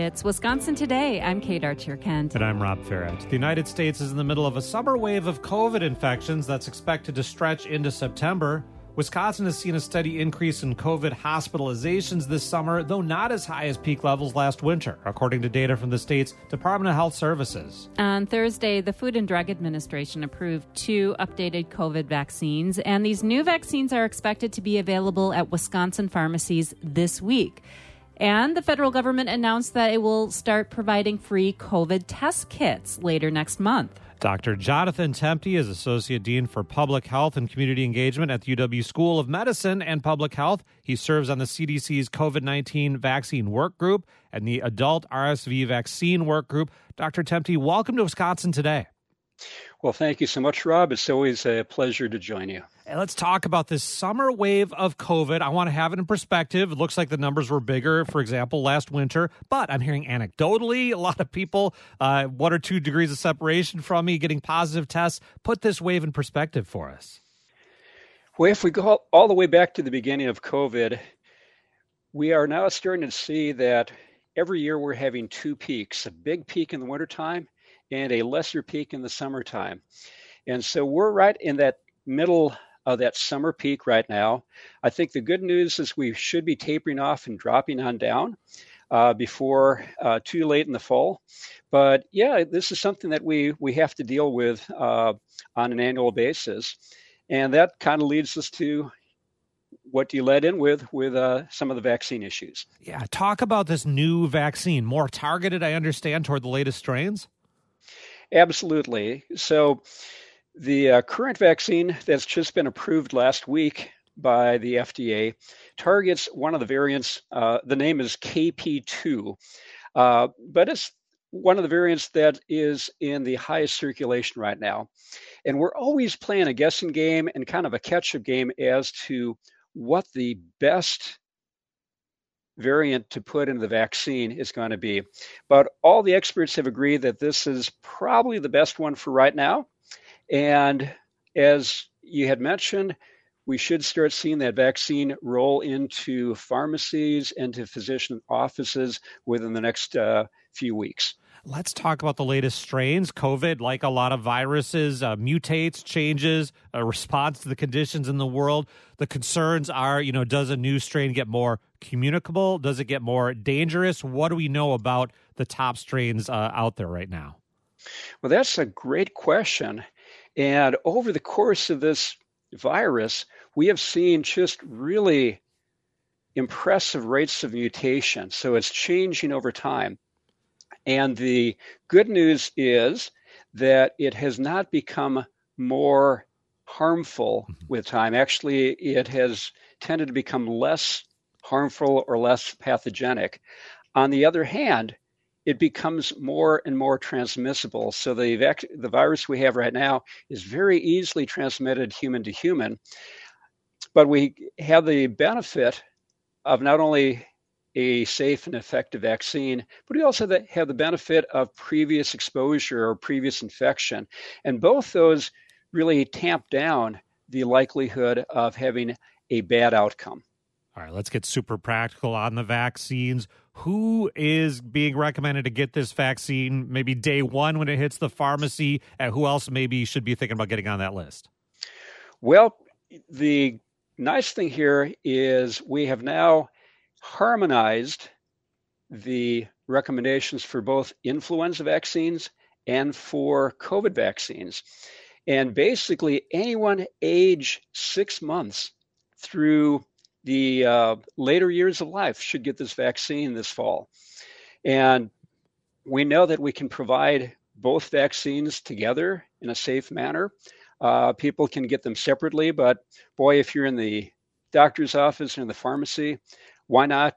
It's Wisconsin Today. I'm Kate Archer-Kent. And I'm Rob Farrett. The United States is in the middle of a summer wave of COVID infections that's expected to stretch into September. Wisconsin has seen a steady increase in COVID hospitalizations this summer, though not as high as peak levels last winter, according to data from the state's Department of Health Services. On Thursday, the Food and Drug Administration approved 2 updated COVID vaccines, and these new vaccines are expected to be available at Wisconsin pharmacies this week. And the federal government announced that it will start providing free COVID test kits later next month. Dr. Jonathan Tempe is Associate Dean for Public Health and Community Engagement at the UW School of Medicine and Public Health. He serves on the CDC's COVID-19 Vaccine Work Group and the Adult RSV Vaccine Work Group. Dr. Tempe, welcome to Wisconsin Today. Well, thank you so much, Rob. It's always a pleasure to join you. Let's talk about this summer wave of COVID. I want to have it in perspective. It looks like the numbers were bigger, for example, last winter. But I'm hearing anecdotally a lot of people, 1 or 2 degrees of separation from me, getting positive tests. Put this wave in perspective for us. Well, if we go all the way back to the beginning of COVID, we are now starting to see that every year we're having 2 peaks, a big peak in the wintertime and a lesser peak in the summertime. And so we're right in that middle of that summer peak right now. I think the good news is we should be tapering off and dropping on down before too late in the fall. But yeah, this is something that we have to deal with on an annual basis. And that kind of leads us to what you led in with some of the vaccine issues. Yeah, talk about this new vaccine, more targeted, I understand, toward the latest strains? Absolutely. So the current vaccine that's just been approved last week by the FDA targets one of the variants. The name is KP2, but it's one of the variants that is in the highest circulation right now. And we're always playing a guessing game and kind of a catch-up game as to what the best variant to put in the vaccine is going to be. But all the experts have agreed that this is probably the best one for right now. And as you had mentioned, we should start seeing that vaccine roll into pharmacies and to physician offices within the next few weeks. Let's talk about the latest strains. COVID, like a lot of viruses, mutates, changes, a response to the conditions in the world. The concerns are, does a new strain get more communicable? Does it get more dangerous? What do we know about the top strains out there right now? Well, that's a great question. And over the course of this virus, we have seen just really impressive rates of mutation. So it's changing over time. And the good news is that it has not become more harmful with time. Actually, it has tended to become less harmful or less pathogenic. On the other hand, it becomes more and more transmissible. So the virus we have right now is very easily transmitted human to human. But we have the benefit of not only a safe and effective vaccine, but we also have the benefit of previous exposure or previous infection. And both those really tamp down the likelihood of having a bad outcome. All right, let's get super practical on the vaccines. Who is being recommended to get this vaccine maybe day one when it hits the pharmacy? And who else maybe should be thinking about getting on that list? Well, the nice thing here is we have now harmonized the recommendations for both influenza vaccines and for COVID vaccines. And basically, anyone age 6 months through the later years of life should get this vaccine this fall. And we know that we can provide both vaccines together in a safe manner. People can get them separately, but boy, if you're in the doctor's office or in the pharmacy, why not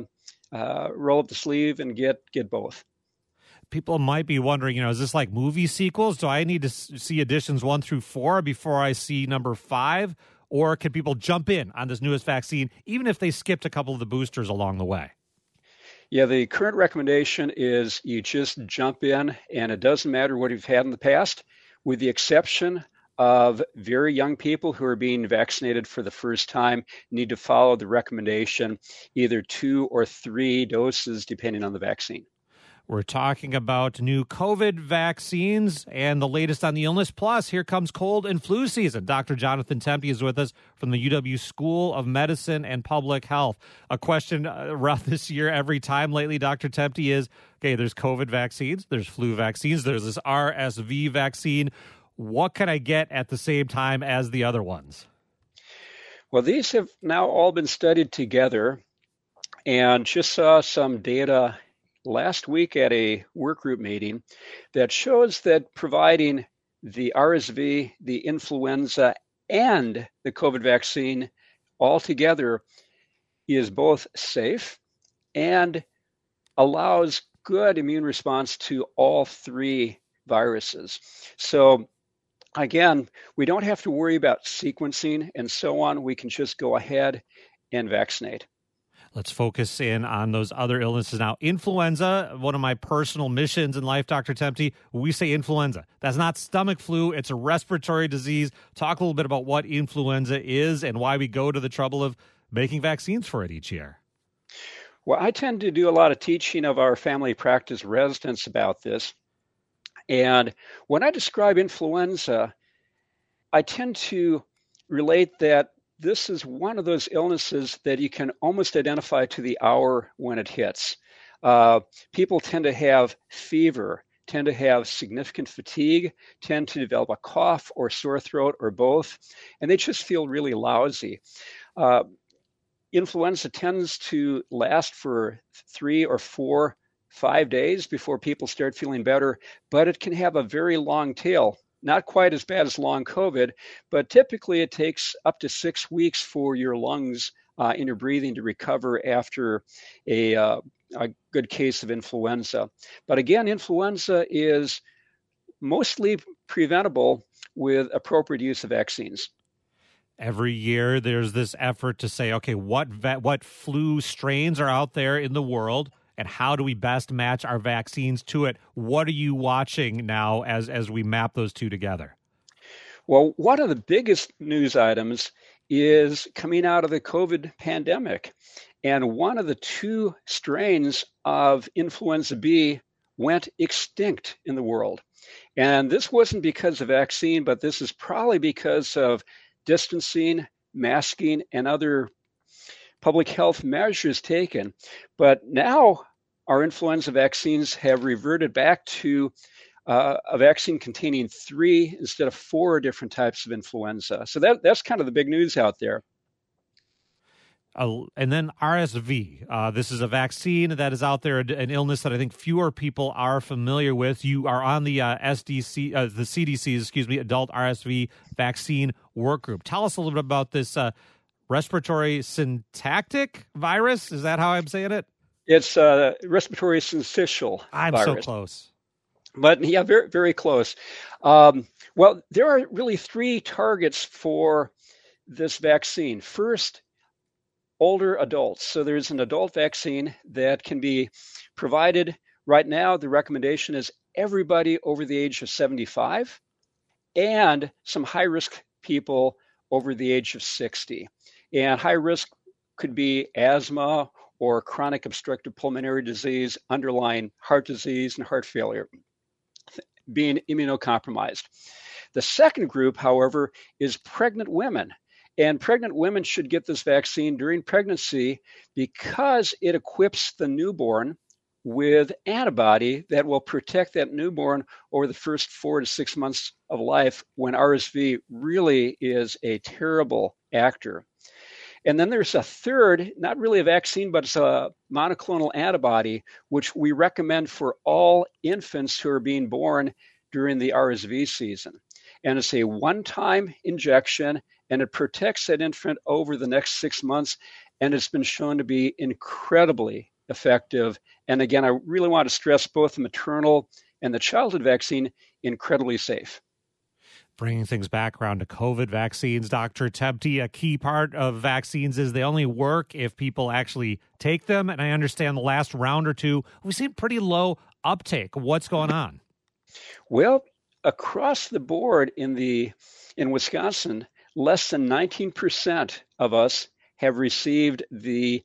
roll up the sleeve and get both? People might be wondering, is this like movie sequels? Do I need to see editions 1 through 4 before I see number 5? Or can people jump in on this newest vaccine, even if they skipped a couple of the boosters along the way? Yeah, the current recommendation is you just jump in, and it doesn't matter what you've had in the past, with the exception of very young people who are being vaccinated for the first time need to follow the recommendation, either 2 or 3 doses, depending on the vaccine. We're talking about new COVID vaccines and the latest on the illness. Plus, here comes cold and flu season. Dr. Jonathan Tempe is with us from the UW School of Medicine and Public Health. A question around this year every time lately, Dr. Tempe, is, okay, there's COVID vaccines, there's flu vaccines, there's this RSV vaccine. What can I get at the same time as the other ones? Well, these have now all been studied together, and just saw some data last week at a work group meeting that shows that providing the RSV, the influenza, and the COVID vaccine all together is both safe and allows good immune response to all three viruses. So again, we don't have to worry about sequencing and so on. We can just go ahead and vaccinate. Let's focus in on those other illnesses now. Influenza, one of my personal missions in life, Dr. Tempe, we say influenza. That's not stomach flu. It's a respiratory disease. Talk a little bit about what influenza is and why we go to the trouble of making vaccines for it each year. Well, I tend to do a lot of teaching of our family practice residents about this. And when I describe influenza, I tend to relate that this is one of those illnesses that you can almost identify to the hour when it hits. People tend to have fever, tend to have significant fatigue, tend to develop a cough or sore throat or both, and they just feel really lousy. Influenza tends to last for 3 or 4, 5 days before people start feeling better, but it can have a very long tail. Not quite as bad as long COVID, but typically it takes up to 6 weeks for your lungs and your breathing to recover after a good case of influenza. But again, influenza is mostly preventable with appropriate use of vaccines. Every year there's this effort to say, okay, what flu strains are out there in the world, and how do we best match our vaccines to it? What are you watching now as we map those two together? Well, one of the biggest news items is coming out of the COVID pandemic. And one of the 2 strains of influenza B went extinct in the world. And this wasn't because of vaccine, but this is probably because of distancing, masking, and other public health measures taken. But now our influenza vaccines have reverted back to a vaccine containing 3 instead of 4 different types of influenza. So that's kind of the big news out there. And then RSV. This is a vaccine that is out there, an illness that I think fewer people are familiar with. You are on the the CDC's, adult RSV vaccine work group. Tell us a little bit about this respiratory syntactic virus. Is that how I'm saying it? It's respiratory syncytial virus. I'm so close. But yeah, very, very close. Well, there are really 3 targets for this vaccine. First, older adults. So there's an adult vaccine that can be provided. Right now, the recommendation is everybody over the age of 75 and some high-risk people over the age of 60. And high risk could be asthma or chronic obstructive pulmonary disease, underlying heart disease and heart failure, being immunocompromised. The second group, however, is pregnant women. And pregnant women should get this vaccine during pregnancy because it equips the newborn with antibody that will protect that newborn over the first 4 to 6 months of life, when RSV really is a terrible actor. And then there's a third, not really a vaccine, but it's a monoclonal antibody, which we recommend for all infants who are being born during the RSV season. And it's a one-time injection, and it protects that infant over the next 6 months. And it's been shown to be incredibly effective. And again, I really want to stress both the maternal and the childhood vaccine, incredibly safe. Bringing things back around to COVID vaccines, Dr. Tempe, a key part of vaccines is they only work if people actually take them. And I understand the last round or two, we've seen pretty low uptake. What's going on? Well, across the board in Wisconsin, less than 19% of us have received the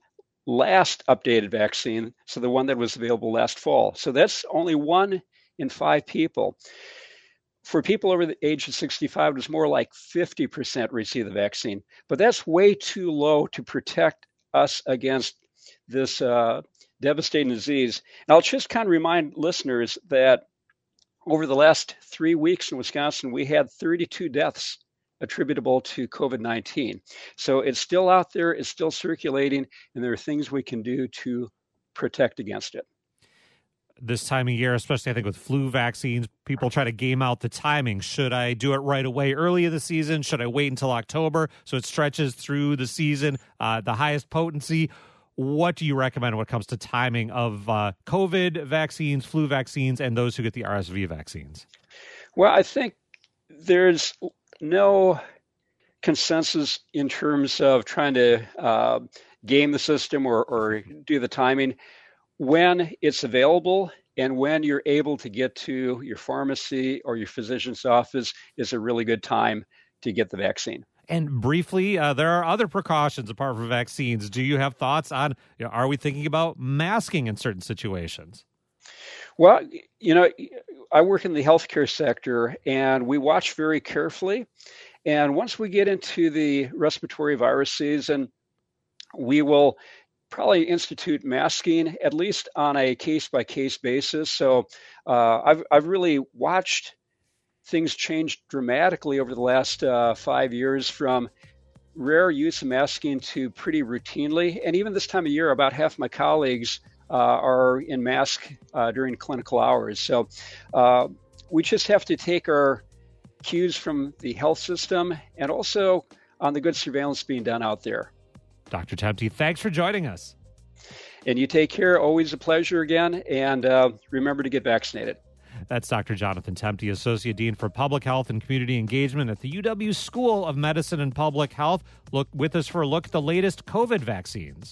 last updated vaccine, so the one that was available last fall. So that's only 1 in 5 people. For people over the age of 65, it was more like 50% receive the vaccine. But that's way too low to protect us against this devastating disease. And I'll just kind of remind listeners that over the last 3 weeks in Wisconsin, we had 32 deaths attributable to COVID-19. So it's still out there, it's still circulating, and there are things we can do to protect against it. This time of year, especially I think with flu vaccines, people try to game out the timing. Should I do it right away early in the season? Should I wait until October so it stretches through the season, the highest potency? What do you recommend when it comes to timing of COVID vaccines, flu vaccines, and those who get the RSV vaccines? Well, I think there's no consensus in terms of trying to game the system or do the timing. When it's available and when you're able to get to your pharmacy or your physician's office is a really good time to get the vaccine. And briefly, there are other precautions apart from vaccines. Do you have thoughts on, are we thinking about masking in certain situations? Well, I work in the healthcare sector and we watch very carefully. And once we get into the respiratory virus season, we will probably institute masking, at least on a case-by-case basis. So I've really watched things change dramatically over the last 5 years, from rare use of masking to pretty routinely. And even this time of year, about half my colleagues are in mask during clinical hours. So we just have to take our cues from the health system and also on the good surveillance being done out there. Dr. Temte, thanks for joining us. And you take care. Always a pleasure again. And remember to get vaccinated. That's Dr. Jonathan Temte, Associate Dean for Public Health and Community Engagement at the UW School of Medicine and Public Health. Look with us for a look at the latest COVID vaccines.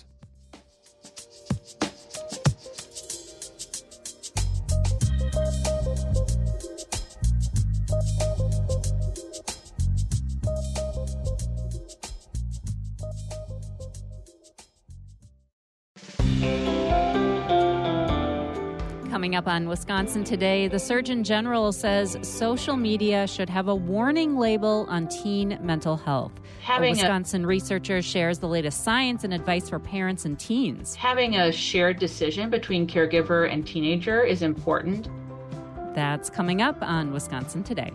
Coming up on Wisconsin Today, the Surgeon General says social media should have a warning label on teen mental health. A Wisconsin researcher shares the latest science and advice for parents and teens. Having a shared decision between caregiver and teenager is important. That's coming up on Wisconsin Today.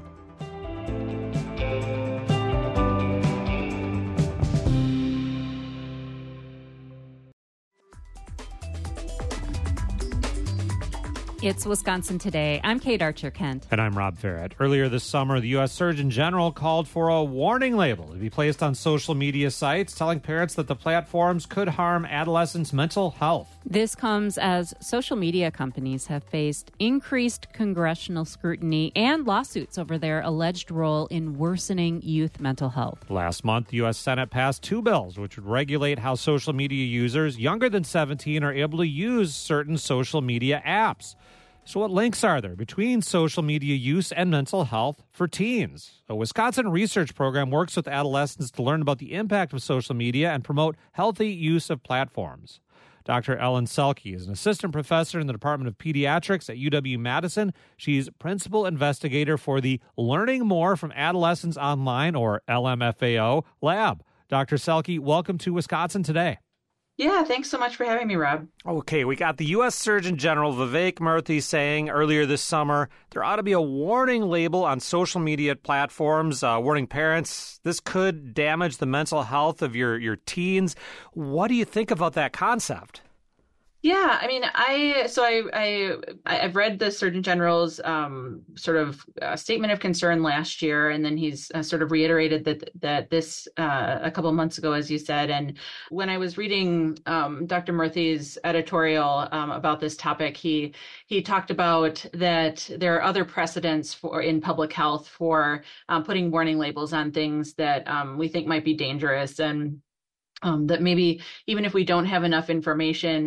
It's Wisconsin Today. I'm Kate Archer-Kent. And I'm Rob Farrett. Earlier this summer, the U.S. Surgeon General called for a warning label to be placed on social media sites, telling parents that the platforms could harm adolescents' mental health. This comes as social media companies have faced increased congressional scrutiny and lawsuits over their alleged role in worsening youth mental health. Last month, the U.S. Senate passed 2 bills which would regulate how social media users younger than 17 are able to use certain social media apps. So what links are there between social media use and mental health for teens? A Wisconsin research program works with adolescents to learn about the impact of social media and promote healthy use of platforms. Dr. Ellen Selke is an assistant professor in the Department of Pediatrics at UW-Madison. She's principal investigator for the Learning More from Adolescents Online, or LMFAO, lab. Dr. Selke, welcome to Wisconsin Today. Yeah, thanks so much for having me, Rob. Okay, we got the U.S. Surgeon General Vivek Murthy saying earlier this summer there ought to be a warning label on social media platforms, warning parents this could damage the mental health of your teens. What do you think about that concept? Yeah, I mean, I've read the Surgeon General's sort of statement of concern last year, and then he's sort of reiterated that this a couple of months ago, as you said. And when I was reading Dr. Murthy's editorial about this topic, he talked about that there are other precedents in public health for putting warning labels on things that we think might be dangerous, and that maybe even if we don't have enough information,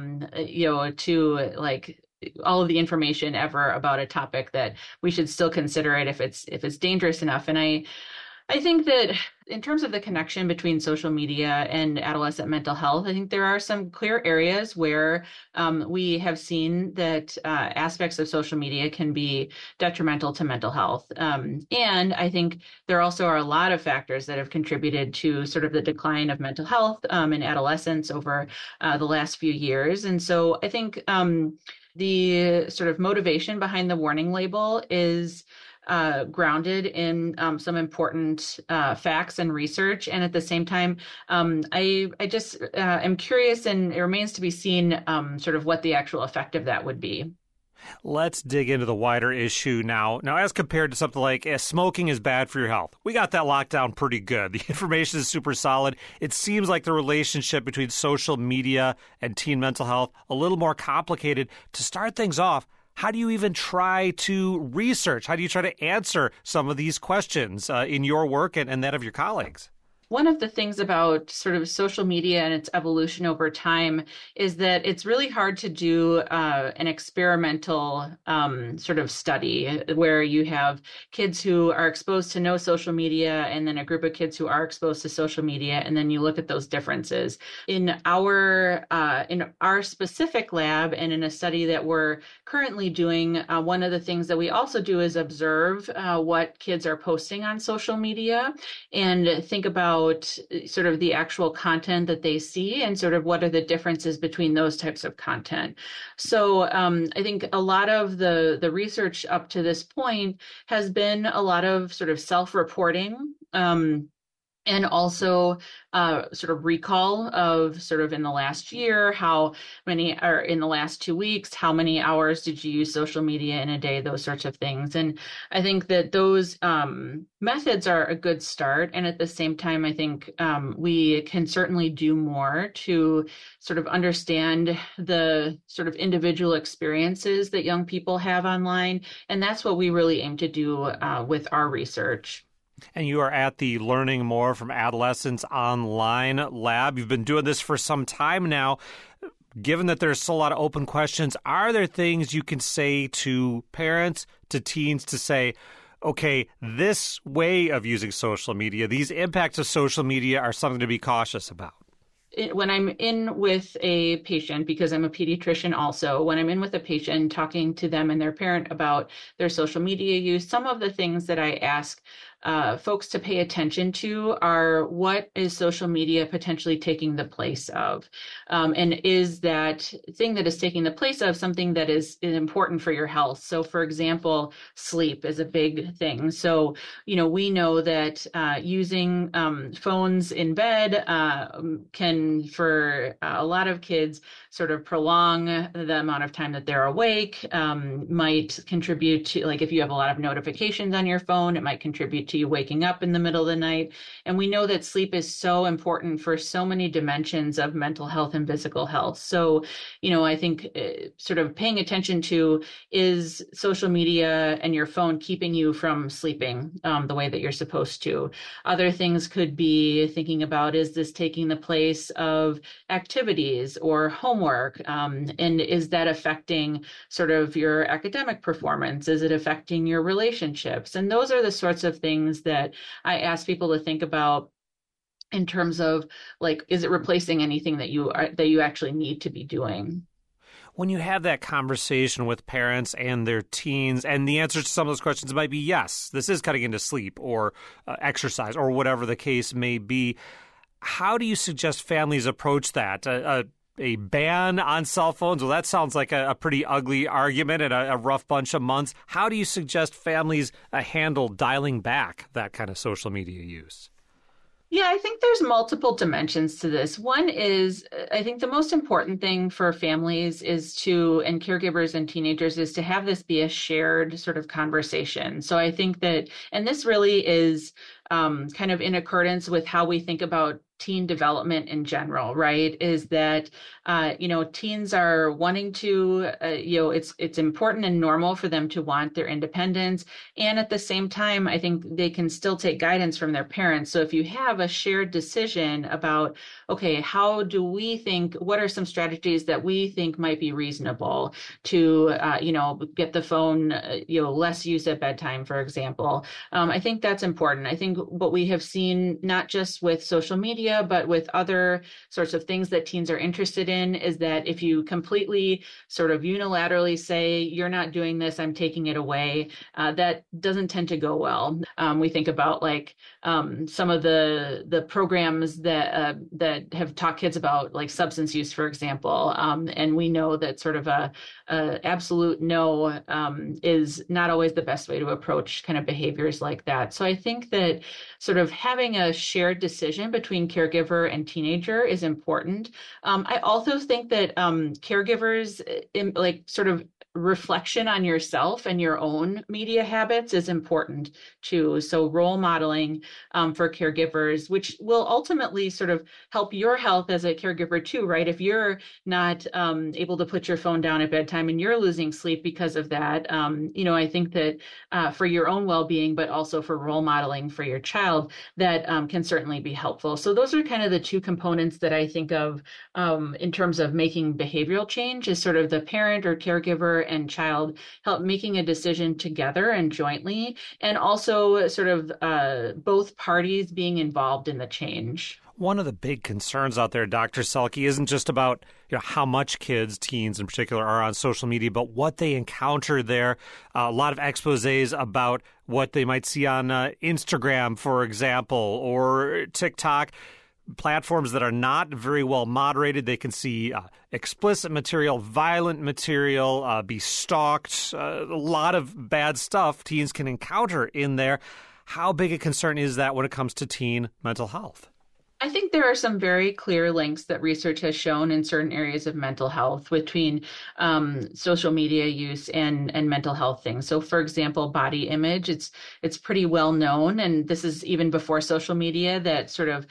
to like all of the information ever about a topic, that we should still consider it if it's dangerous enough. And I think that in terms of the connection between social media and adolescent mental health, I think there are some clear areas where we have seen that aspects of social media can be detrimental to mental health. And I think there also are a lot of factors that have contributed to sort of the decline of mental health in adolescents over the last few years. And so I think the sort of motivation behind the warning label is grounded in some important facts and research. And at the same time, I just am curious, and it remains to be seen sort of what the actual effect of that would be. Let's dig into the wider issue now. Now, as compared to something like smoking is bad for your health, we got that locked down pretty good. The information is super solid. It seems like the relationship between social media and teen mental health a little more complicated. To start things off, how do you even try to research? How do you try to answer some of these questions in your work and that of your colleagues? One of the things about sort of social media and its evolution over time is that it's really hard to do an experimental sort of study where you have kids who are exposed to no social media and then a group of kids who are exposed to social media, and then you look at those differences. In our specific lab and in a study that we're currently doing, one of the things that we also do is observe what kids are posting on social media and think about sort of the actual content that they see and sort of what are the differences between those types of content. So I think a lot of the research up to this point has been a lot of sort of self-reporting and also sort of recall of sort of in the last year, how many, or in the last 2 weeks, how many hours did you use social media in a day, those sorts of things. And I think that those methods are a good start. And at the same time, I think we can certainly do more to sort of understand the sort of individual experiences that young people have online. And that's what we really aim to do with our research. And you are at the Learning More from Adolescents Online Lab. You've been doing this for some time now. Given that there's still a lot of open questions, are there things you can say to parents, to teens, to say, okay, this way of using social media, these impacts of social media are something to be cautious about? When I'm in with a patient, because I'm a pediatrician also, when I'm in with a patient talking to them and their parent about their social media use, some of the things that I ask folks to pay attention to are what is social media potentially taking the place of? And is that thing that is taking the place of something that is important for your health? So for example, sleep is a big thing. So, we know that using phones in bed can, for a lot of kids, sort of prolong the amount of time that they're awake, might contribute to, like if you have a lot of notifications on your phone, it might contribute to you waking up in the middle of the night. And we know that sleep is so important for so many dimensions of mental health and physical health. So, I think sort of paying attention to, is social media and your phone keeping you from sleeping the way that you're supposed to? Other things could be thinking about, is this taking the place of activities or homework? And is that affecting sort of your academic performance? Is it affecting your relationships? And those are the sorts of things that I ask people to think about in terms of, like, is it replacing anything that you actually need to be doing? When you have that conversation with parents and their teens, and the answers to some of those questions might be yes, this is cutting into sleep or exercise or whatever the case may be, how do you suggest families approach that? A ban on cell phones? Well, that sounds like a pretty ugly argument and a rough bunch of months. How do you suggest families handle dialing back that kind of social media use? Yeah, I think there's multiple dimensions to this. One is, I think the most important thing for families is to, and caregivers and teenagers, is to have this be a shared sort of conversation. So I think that, and this really is kind of in accordance with how we think about teen development in general, right, is that, teens are wanting to, it's important and normal for them to want their independence. And at the same time, I think they can still take guidance from their parents. So if you have a shared decision about, okay, how do we think, what are some strategies that we think might be reasonable to, get the phone, less use at bedtime, for example. I think that's important. I think what we have seen, not just with social media, but with other sorts of things that teens are interested in, is that if you completely sort of unilaterally say, you're not doing this, I'm taking it away, that doesn't tend to go well. We think about some of the programs that have taught kids about like substance use, for example, and we know that sort of a absolute no is not always the best way to approach kind of behaviors like that. So I think that sort of having a shared decision between caregiver and teenager is important. I also think that caregivers, sort of reflection on yourself and your own media habits is important too. So role modeling for caregivers, which will ultimately sort of help your health as a caregiver too, right? If you're not able to put your phone down at bedtime and you're losing sleep because of that, I think that for your own well-being, but also for role modeling for your child, that can certainly be helpful. So those are kind of the two components that I think of in terms of making behavioral change, is sort of the parent or caregiver and child help making a decision together and jointly, and also sort of both parties being involved in the change. One of the big concerns out there, Dr. Selke, isn't just about how much kids, teens in particular, are on social media, but what they encounter there. A lot of exposés about what they might see on Instagram, for example, or TikTok. Platforms that are not very well moderated. They can see explicit material, violent material, be stalked, a lot of bad stuff teens can encounter in there. How big a concern is that when it comes to teen mental health? I think there are some very clear links that research has shown in certain areas of mental health between social media use and mental health things. So, for example, body image, it's pretty well known, and this is even before social media, that sort of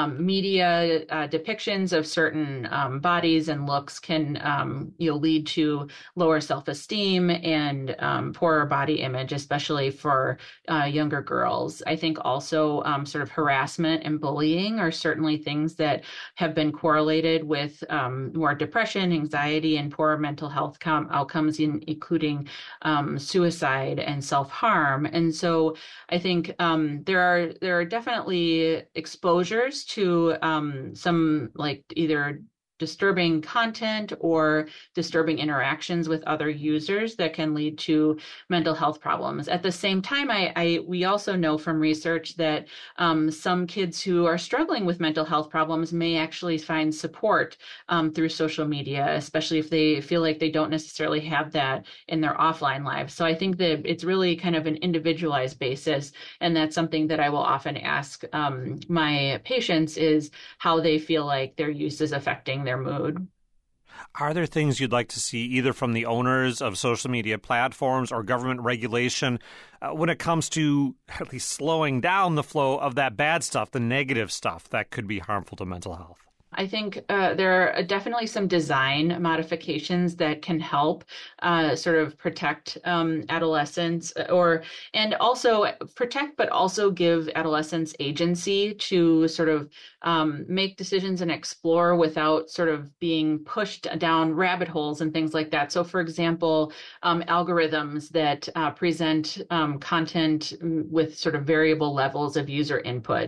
media depictions of certain bodies and looks can lead to lower self-esteem and poorer body image, especially for younger girls. I think also sort of harassment and bullying are certainly things that have been correlated with more depression, anxiety, and poor mental health outcomes, including suicide and self-harm. And so I think there are definitely exposures to some either disturbing content or disturbing interactions with other users that can lead to mental health problems. At the same time, we also know from research that some kids who are struggling with mental health problems may actually find support through social media, especially if they feel like they don't necessarily have that in their offline lives. So I think that it's really kind of an individualized basis, and that's something that I will often ask my patients, is how they feel like their use is affecting their mood. Are there things you'd like to see either from the owners of social media platforms or government regulation when it comes to at least slowing down the flow of that bad stuff, the negative stuff that could be harmful to mental health? I think there are definitely some design modifications that can help sort of protect adolescents, and also protect, but also give adolescents agency to sort of make decisions and explore without sort of being pushed down rabbit holes and things like that. So, for example, algorithms that present content with sort of variable levels of user input,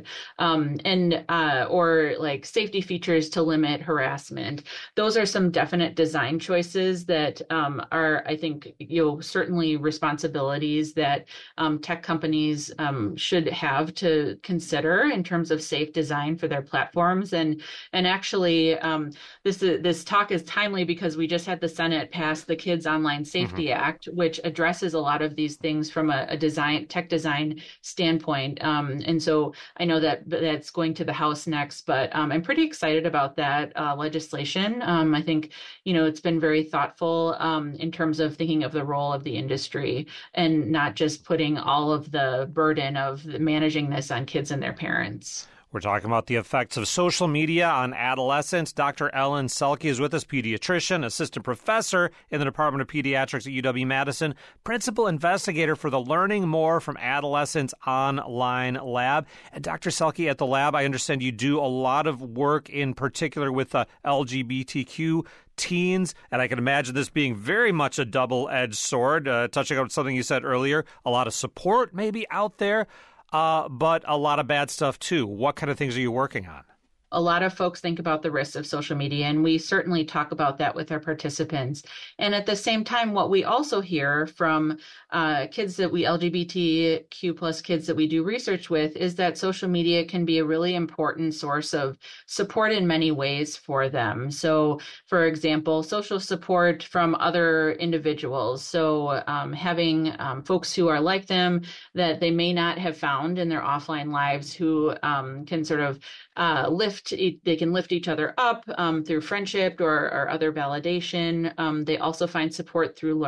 or like safety features to limit harassment. Those are some definite design choices that are, I think, certainly responsibilities that tech companies should have to consider in terms of safe design for their platforms. And actually, this talk is timely because we just had the Senate pass the Kids Online Safety Act, which addresses a lot of these things from a tech design standpoint. And so I know that that's going to the House next, but I'm pretty excited about that legislation. I think, it's been very thoughtful in terms of thinking of the role of the industry and not just putting all of the burden of managing this on kids and their parents. We're talking about the effects of social media on adolescents. Dr. Ellen Selke is with us, pediatrician, assistant professor in the Department of Pediatrics at UW-Madison, principal investigator for the Learning More from Adolescents Online Lab. And Dr. Selke, at the lab, I understand you do a lot of work in particular with LGBTQ teens, and I can imagine this being very much a double-edged sword, touching on something you said earlier, a lot of support maybe out there, but a lot of bad stuff too. What kind of things are you working on? A lot of folks think about the risks of social media, and we certainly talk about that with our participants. And at the same time, what we also hear from kids that LGBTQ plus kids that we do research with, is that social media can be a really important source of support in many ways for them. So, for example, social support from other individuals. So having folks who are like them that they may not have found in their offline lives, who can sort of they can lift each other up through friendship or other validation. They also find support through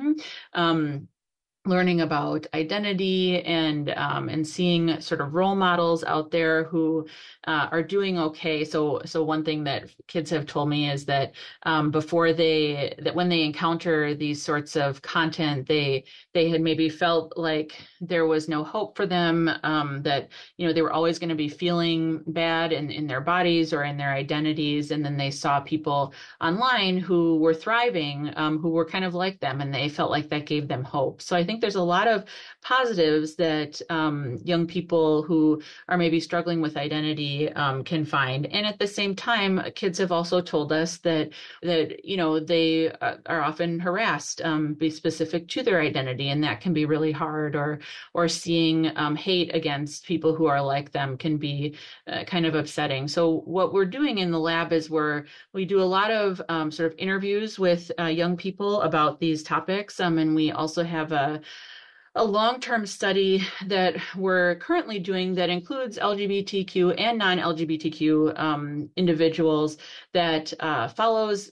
learning about identity and seeing sort of role models out there who are doing okay. So one thing that kids have told me is that when they encounter these sorts of content, they had maybe felt like there was no hope for them, that they were always going to be feeling bad in their bodies or in their identities, and then they saw people online who were thriving, who were kind of like them, and they felt like that gave them hope. So I think there's a lot of positives that young people who are maybe struggling with identity can find. And at the same time, kids have also told us that they are often harassed, be specific to their identity, and that can be really hard. Or seeing hate against people who are like them can be kind of upsetting. So what we're doing in the lab is we do a lot of sort of interviews with young people about these topics, and we also have a long-term study that we're currently doing that includes LGBTQ and non-LGBTQ individuals that follows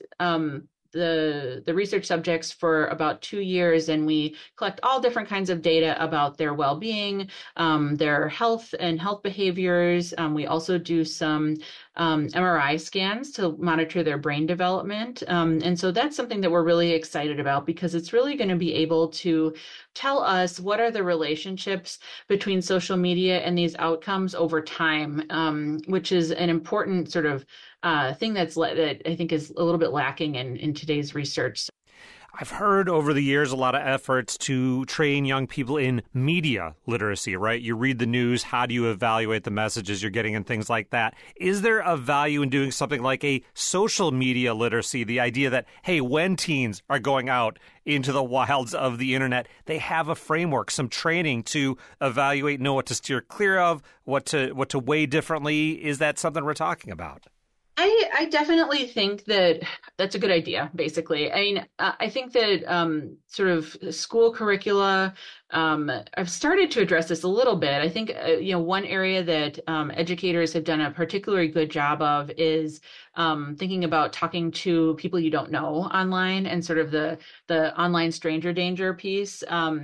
the research subjects for about 2 years, and we collect all different kinds of data about their well-being, their health and health behaviors. We also do some MRI scans to monitor their brain development. And so that's something that we're really excited about, because it's really going to be able to tell us what are the relationships between social media and these outcomes over time, which is an important sort of thing that I think is a little bit lacking in today's research. I've heard over the years a lot of efforts to train young people in media literacy, right? You read the news, how do you evaluate the messages you're getting and things like that? Is there a value in doing something like a social media literacy, the idea that, hey, when teens are going out into the wilds of the internet, they have a framework, some training to evaluate, know what to steer clear of, what to weigh differently? Is that something we're talking about? I definitely think that that's a good idea, basically. I mean, I think that sort of school curricula, I've started to address this a little bit. I think, one area that educators have done a particularly good job of is thinking about talking to people you don't know online, and sort of the online stranger danger piece.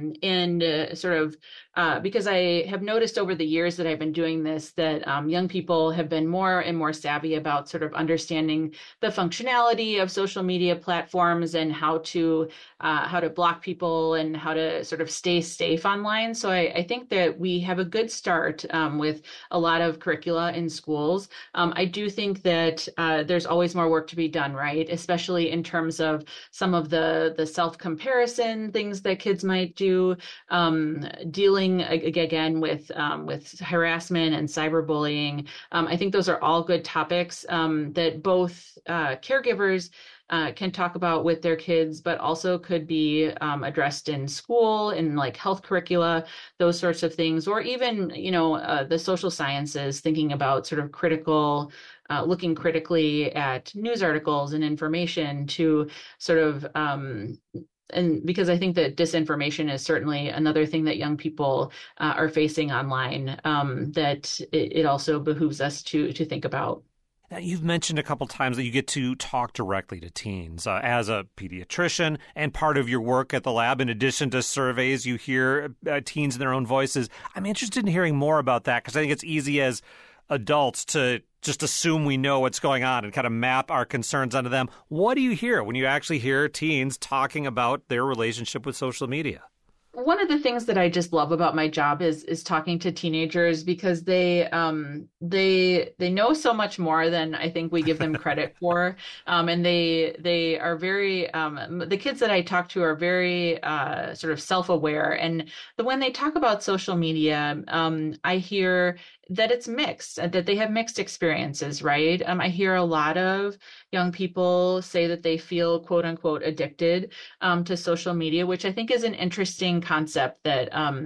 Because I have noticed over the years that I've been doing this, that young people have been more and more savvy about sort of understanding the functionality of social media platforms and how to block people and how to sort of stay safe online. So I think that we have a good start with a lot of curricula in schools. I do think that there's always more work to be done, right? Especially in terms of some of the self-comparison things that kids might do, dealing again with harassment and cyberbullying. I think those are all good topics that both caregivers can talk about with their kids, but also could be addressed in school, in like health curricula, those sorts of things, or even, the social sciences, thinking about sort of looking critically at news articles and information to sort of, and because I think that disinformation is certainly another thing that young people are facing online, that it also behooves us to think about. Now, you've mentioned a couple times that you get to talk directly to teens. As a pediatrician and part of your work at the lab, in addition to surveys, you hear teens in their own voices. I'm interested in hearing more about that, because I think it's easy as adults to just assume we know what's going on and kind of map our concerns onto them. What do you hear when you actually hear teens talking about their relationship with social media? One of the things that I just love about my job is talking to teenagers, because they know so much more than I think we give them credit for, and they are very the kids that I talk to are very sort of self-aware, and when they talk about social media, I hear that it's mixed, that they have mixed experiences, right? I hear a lot of young people say that they feel quote unquote addicted to social media, which I think is an interesting concept that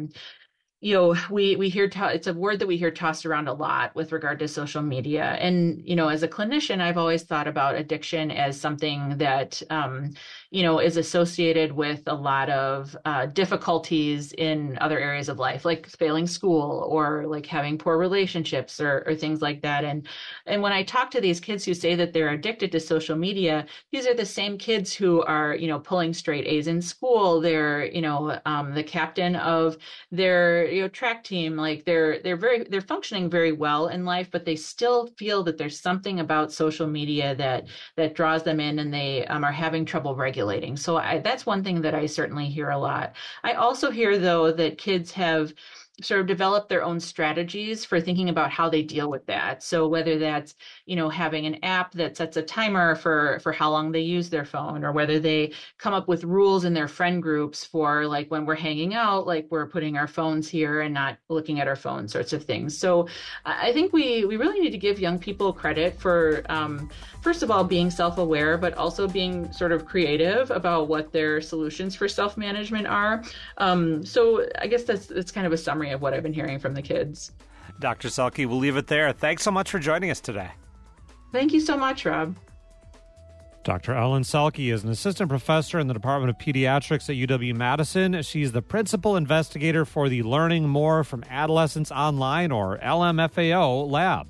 we hear it's a word that we hear tossed around a lot with regard to social media. And, as a clinician, I've always thought about addiction as something that, is associated with a lot of difficulties in other areas of life, like failing school or like having poor relationships or things like that. And when I talk to these kids who say that they're addicted to social media, these are the same kids who are, pulling straight A's in school. They're, the captain of their track team. Like they're functioning very well in life, but they still feel that there's something about social media that draws them in, and they are having trouble regulating. So that's one thing that I certainly hear a lot. I also hear, though, that kids have sort of develop their own strategies for thinking about how they deal with that. So whether that's, having an app that sets a timer for how long they use their phone, or whether they come up with rules in their friend groups for like when we're hanging out, like we're putting our phones here and not looking at our phone, sorts of things. So I think we really need to give young people credit for, first of all, being self-aware, but also being sort of creative about what their solutions for self-management are. So I guess that's kind of a summary of what I've been hearing from the kids. Dr. Selke, we'll leave it there. Thanks so much for joining us today. Thank you so much, Rob. Dr. Ellen Selke is an assistant professor in the Department of Pediatrics at UW-Madison. She's the principal investigator for the Learning More from Adolescents Online, or LMFAO, lab.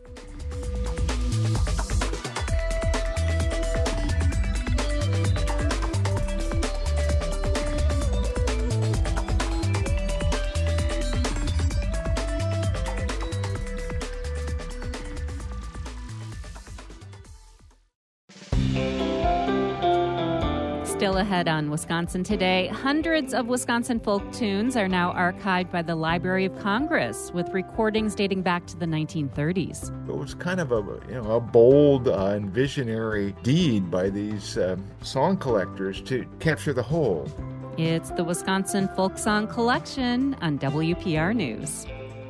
Still ahead on Wisconsin Today, hundreds of Wisconsin folk tunes are now archived by the Library of Congress, with recordings dating back to the 1930s. It was kind of a bold and visionary deed by these song collectors to capture the whole. It's the Wisconsin Folk Song Collection on WPR News.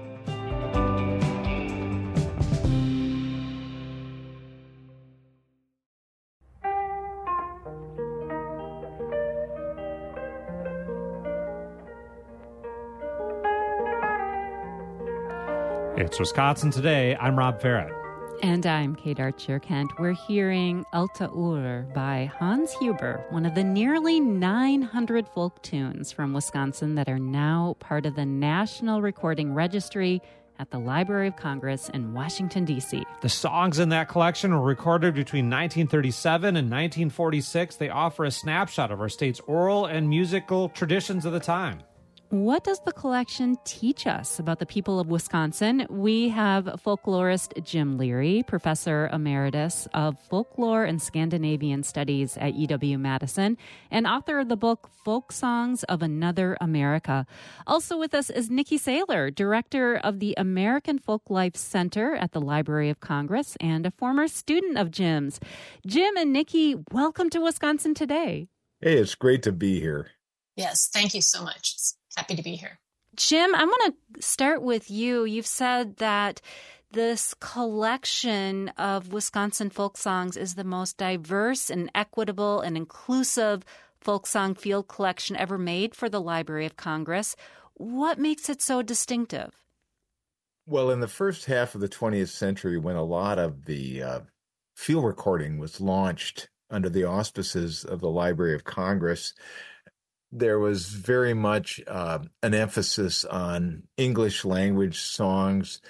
It's Wisconsin Today. I'm Rob Farrett. And I'm Kate Archer-Kent. We're hearing Alta Ur by Hans Huber, one of the nearly 900 folk tunes from Wisconsin that are now part of the National Recording Registry at the Library of Congress in Washington, D.C. The songs in that collection were recorded between 1937 and 1946. They offer a snapshot of our state's oral and musical traditions of the time. What does the collection teach us about the people of Wisconsin? We have folklorist Jim Leary, professor emeritus of folklore and Scandinavian studies at UW-Madison, and author of the book Folk Songs of Another America. Also with us is Nikki Saylor, director of the American Folklife Center at the Library of Congress and a former student of Jim's. Jim and Nikki, welcome to Wisconsin Today. Hey, it's great to be here. Yes, thank you so much. Happy to be here. Jim, I want to start with you. You've said that this collection of Wisconsin folk songs is the most diverse and equitable and inclusive folk song field collection ever made for the Library of Congress. What makes it so distinctive? Well, in the first half of the 20th century, when a lot of the field recording was launched under the auspices of the Library of Congress, there was very much an emphasis on English language songs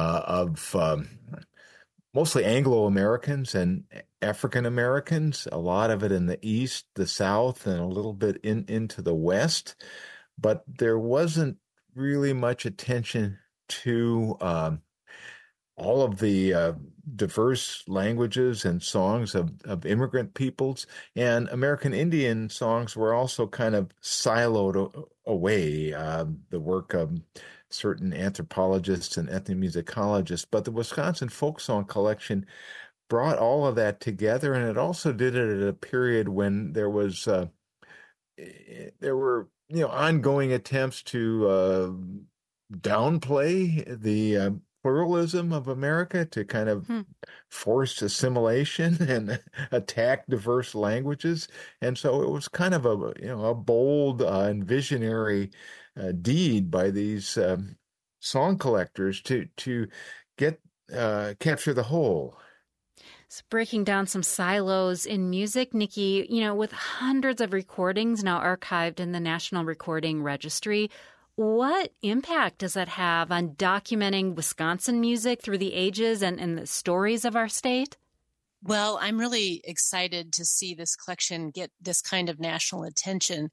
of mostly Anglo-Americans and African-Americans, a lot of it in the East, the South, and a little bit into the West. But there wasn't really much attention to all of the diverse languages and songs of immigrant peoples. And American Indian songs were also kind of siloed away, the work of certain anthropologists and ethnomusicologists. But the Wisconsin Folk Song Collection brought all of that together, and it also did it at a period when there were ongoing attempts to downplay the pluralism of America, to kind of force assimilation and attack diverse languages. And so it was kind of a bold and visionary deed by these song collectors to get capture the whole. So breaking down some silos in music, Nikki, with hundreds of recordings now archived in the National Recording Registry, what impact does that have on documenting Wisconsin music through the ages and the stories of our state? Well, I'm really excited to see this collection get this kind of national attention.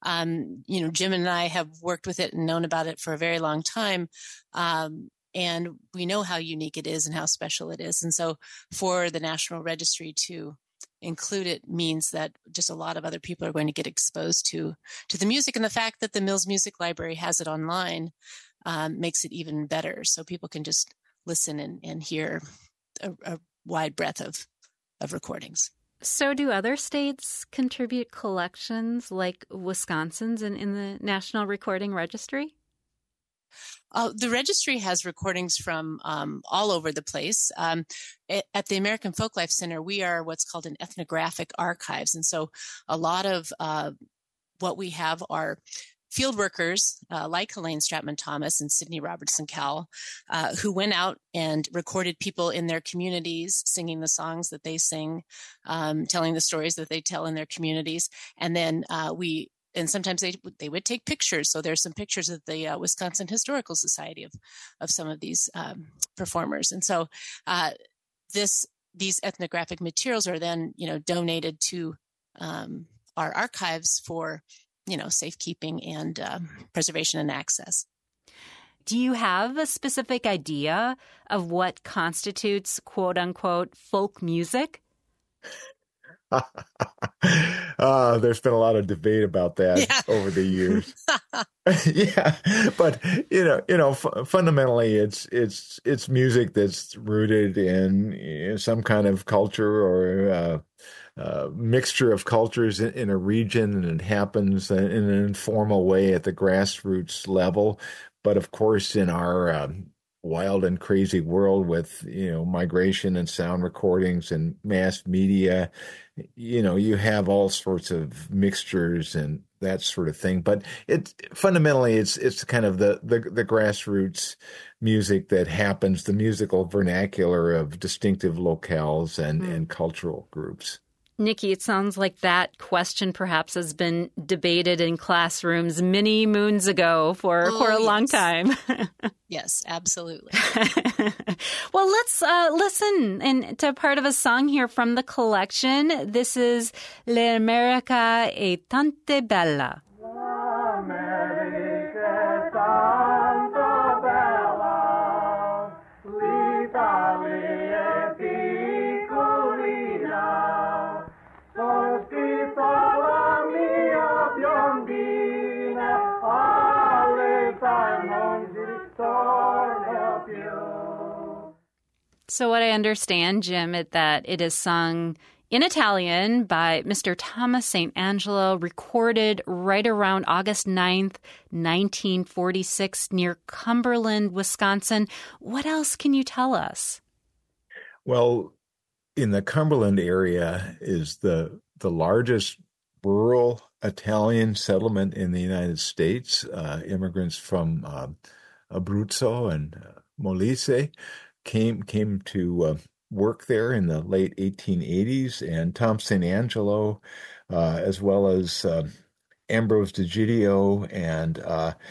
Jim and I have worked with it and known about it for a very long time. And we know how unique it is and how special it is. And so for the National Registry to include it means that just a lot of other people are going to get exposed to the music. And the fact that the Mills Music Library has it online makes it even better. So people can just listen and hear a wide breadth of recordings. So do other states contribute collections like Wisconsin's in the National Recording Registry? The registry has recordings from all over the place. At the American Folklife Center, we are what's called an ethnographic archives. And so a lot of what we have are field workers like Helene Stratman Thomas and Sidney Robertson Cowell, who went out and recorded people in their communities, singing the songs that they sing, telling the stories that they tell in their communities. And then and sometimes they would take pictures. So there's some pictures of the Wisconsin Historical Society of some of these performers. And so these ethnographic materials are then donated to our archives for safekeeping and preservation and access. Do you have a specific idea of what constitutes quote unquote folk music? There's been a lot of debate about that over the years. Yeah, but fundamentally, it's music that's rooted in some kind of culture or mixture of cultures in a region, and it happens in an informal way at the grassroots level. But of course, in our wild and crazy world with migration and sound recordings and mass media, you have all sorts of mixtures and that sort of thing. But fundamentally it's kind of the grassroots music that happens, the musical vernacular of distinctive locales and cultural groups. Nikki, it sounds like that question perhaps has been debated in classrooms many moons ago for a long time. Yes, absolutely. Well, let's listen to part of a song here from the collection. This is L'America è tante bella. So what I understand, Jim, is that it is sung in Italian by Mr. Thomas St. Angelo, recorded right around August 9th, 1946, near Cumberland, Wisconsin. What else can you tell us? Well, in the Cumberland area is the largest rural Italian settlement in the United States. Immigrants from Abruzzo and Molise came to work there in the late 1880s, and Tom St. Angelo, as well as Ambrose DeGidio and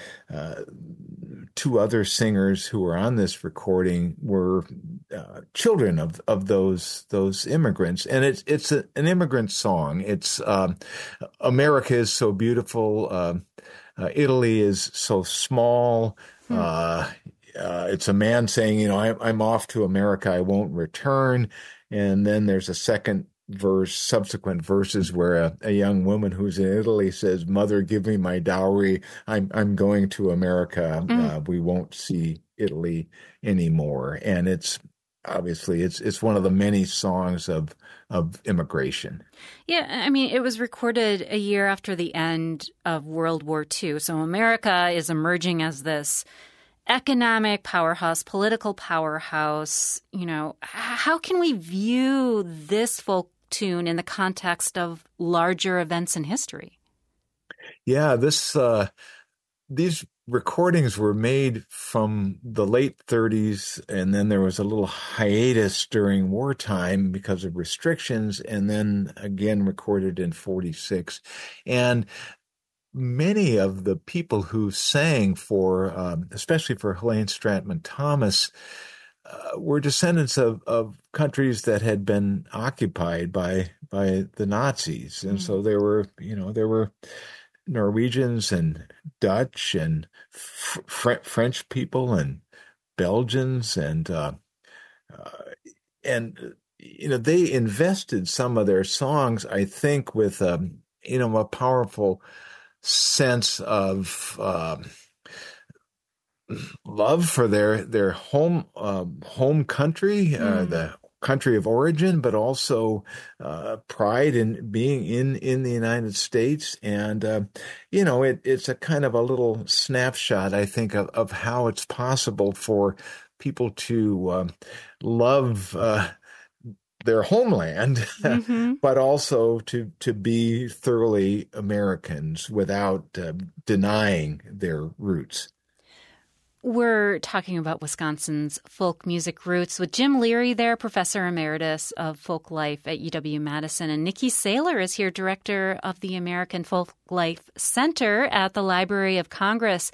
two other singers who were on this recording were children of those immigrants. And it's an immigrant song. It's America is so beautiful. Italy is so small. it's a man saying, I'm off to America, I won't return. And then there's a second verse, subsequent verses where a young woman who's in Italy says, "Mother, give me my dowry. I'm going to America. We won't see Italy anymore." And it's obviously it's one of the many songs of immigration. Yeah, I mean, it was recorded a year after the end of World War II. So America is emerging as this economic powerhouse, political powerhouse. How can we view this folk tune in the context of larger events in history? Yeah, these recordings were made from the late 30s, and then there was a little hiatus during wartime because of restrictions, and then again recorded in 46. And many of the people who sang especially for Helene Stratman Thomas, were descendants of countries that had been occupied by the Nazis, and so there were Norwegians and Dutch and French people and Belgians and they invested some of their songs, I think, with a powerful sense of love for their home country, the country of origin, but also pride in being in the United States. And it's a kind of a little snapshot, I think, of how it's possible for people to love their homeland, but also to be thoroughly Americans without denying their roots. We're talking about Wisconsin's folk music roots with Jim Leary there, Professor Emeritus of Folk Life at UW-Madison. And Nikki Saylor is here, Director of the American Folk Life Center at the Library of Congress.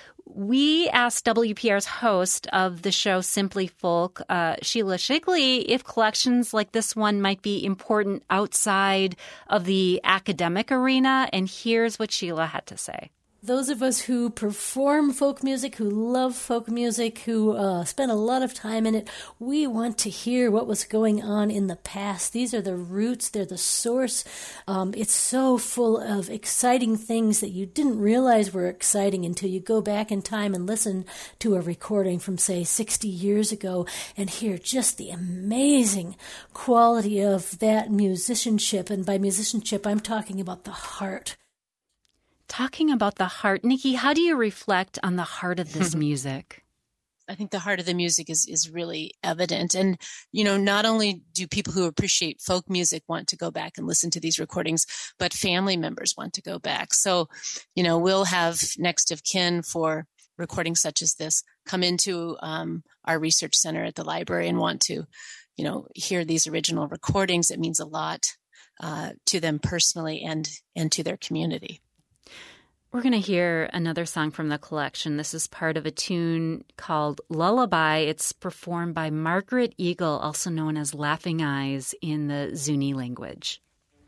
We asked WPR's host of the show Simply Folk, Sheila Shigley, if collections like this one might be important outside of the academic arena. And here's what Sheila had to say. Those of us who perform folk music, who love folk music, who spend a lot of time in it, we want to hear what was going on in the past. These are the roots. They're the source. It's so full of exciting things that you didn't realize were exciting until you go back in time and listen to a recording from, say, 60 years ago and hear just the amazing quality of that musicianship. And by musicianship, I'm talking about the heart. Talking about the heart, Nikki, how do you reflect on the heart of this music? I think the heart of the music is really evident. And, not only do people who appreciate folk music want to go back and listen to these recordings, but family members want to go back. So, we'll have next of kin for recordings such as this come into our research center at the library and want to, hear these original recordings. It means a lot to them personally and to their community. We're going to hear another song from the collection. This is part of a tune called Lullaby. It's performed by Margaret Eagle, also known as Laughing Eyes in the Zuni language.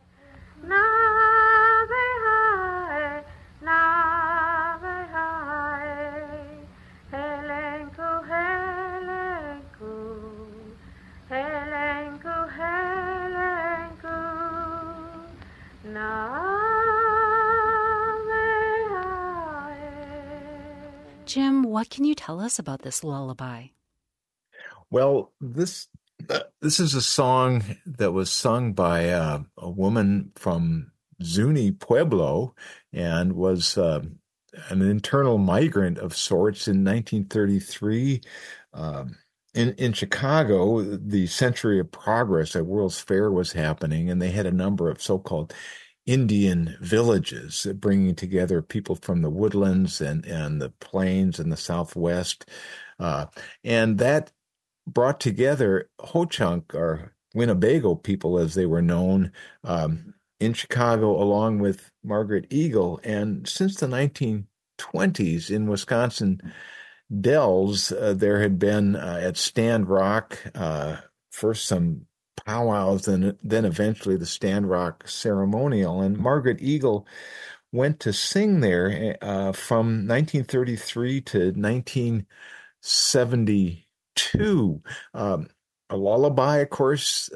Jim, what can you tell us about this lullaby? Well, this is a song that was sung by a woman from Zuni Pueblo and was an internal migrant of sorts in 1933. In Chicago, the Century of Progress at World's Fair was happening, and they had a number of so-called Indian villages, bringing together people from the woodlands and the plains and the Southwest. And that brought together Ho-Chunk, or Winnebago people as they were known, in Chicago, along with Margaret Eagle. And since the 1920s in Wisconsin Dells, there had been at Stand Rock, first some powwows, and then eventually the Stand Rock ceremonial. And Margaret Eagle went to sing there from 1933 to 1940. 1972. A lullaby, of course,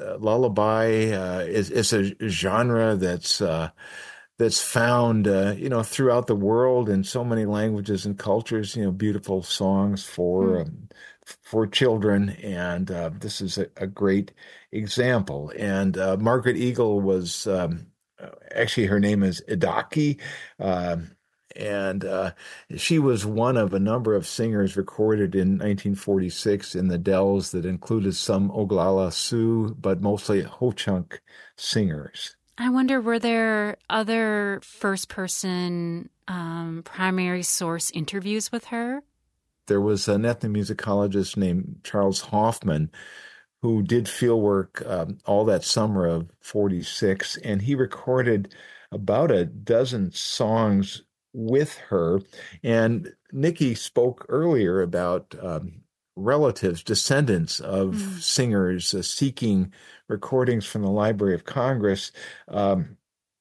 is a genre that's found, throughout the world in so many languages and cultures. Beautiful songs for children, and this is a great example. And Margaret Eagle was actually, her name is Idaki. And she was one of a number of singers recorded in 1946 in the Dells that included some Oglala Sioux, but mostly Ho-Chunk singers. I wonder, were there other first-person primary source interviews with her? There was an ethnomusicologist named Charles Hoffman who did fieldwork all that summer of 46, and he recorded about a dozen songs with her. And Nikki spoke earlier about relatives, descendants of singers seeking recordings from the Library of Congress. Margaret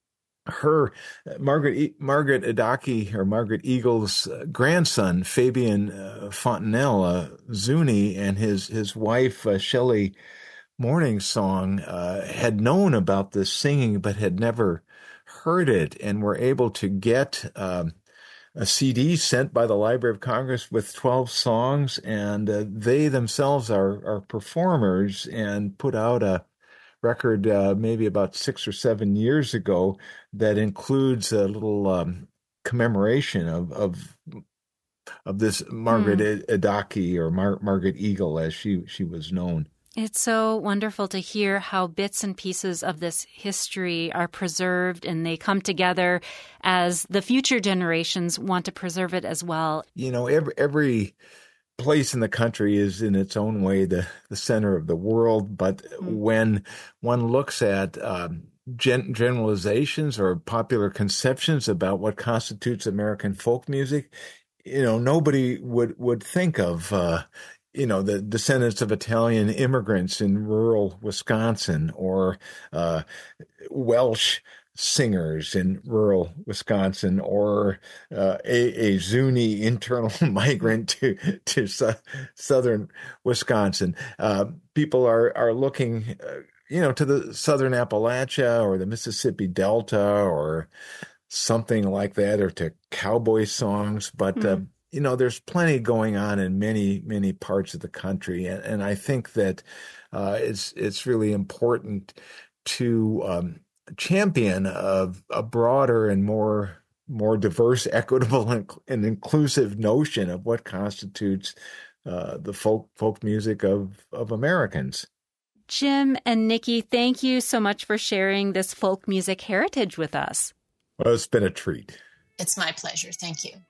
Idaki, or Margaret Eagle's grandson, Fabian Fontanelle Zuni, and his wife, Shelley Morningsong, had known about this singing but had never heard it, and were able to get a CD sent by the Library of Congress with 12 songs, and they themselves are performers, and put out a record maybe about 6 or 7 years ago that includes a little commemoration of this Margaret Idaki, or Margaret Eagle as she was known. It's so wonderful to hear how bits and pieces of this history are preserved, and they come together as the future generations want to preserve it as well. Every place in the country is in its own way the center of the world, but when one looks at generalizations or popular conceptions about what constitutes American folk music, nobody would think of the descendants of Italian immigrants in rural Wisconsin, or Welsh singers in rural Wisconsin, or a Zuni internal migrant to southern Wisconsin. People are looking, to the southern Appalachia or the Mississippi Delta or something like that, or to cowboy songs, but there's plenty going on in many, many parts of the country. And I think that it's really important to champion a broader and more diverse, equitable, and inclusive notion of what constitutes the folk music of Americans. Jim and Nikki, thank you so much for sharing this folk music heritage with us. Well, it's been a treat. It's my pleasure. Thank you.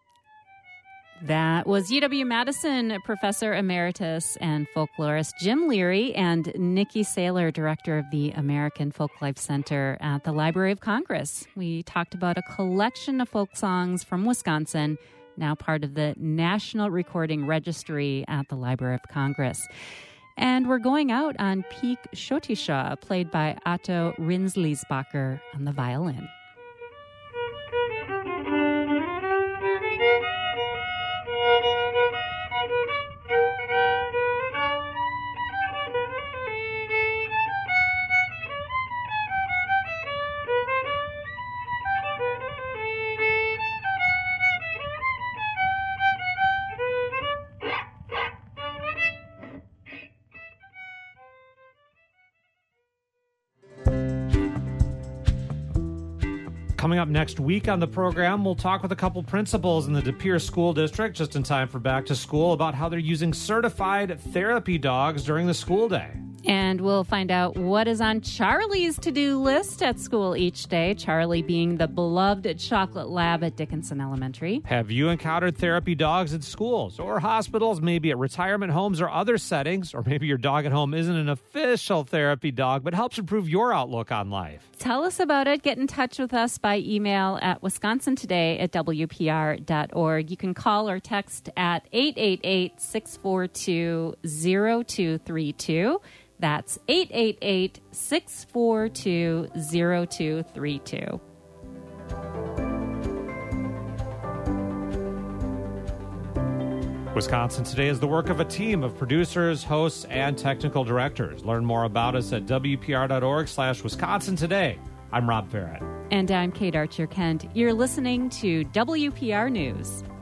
That was UW-Madison Professor Emeritus and folklorist Jim Leary and Nikki Saylor, Director of the American Folklife Center at the Library of Congress. We talked about a collection of folk songs from Wisconsin, now part of the National Recording Registry at the Library of Congress. And we're going out on Peak Shotisha, played by Otto Rinslesbacher on the violin. Coming up next week on the program, we'll talk with a couple principals in the De Pere School District, just in time for back to school, about how they're using certified therapy dogs during the school day. And we'll find out what is on Charlie's to-do list at school each day, Charlie being the beloved chocolate lab at Dickinson Elementary. Have you encountered therapy dogs at schools or hospitals, maybe at retirement homes or other settings? Or maybe your dog at home isn't an official therapy dog, but helps improve your outlook on life. Tell us about it. Get in touch with us by email at wisconsintoday@wpr.org. You can call or text at 888-642-0232. That's 888-642-0232. Wisconsin Today is the work of a team of producers, hosts, and technical directors. Learn more about us at wpr.org/Wisconsin Today. I'm Rob Farrett. And I'm Kate Archer-Kent. You're listening to WPR News.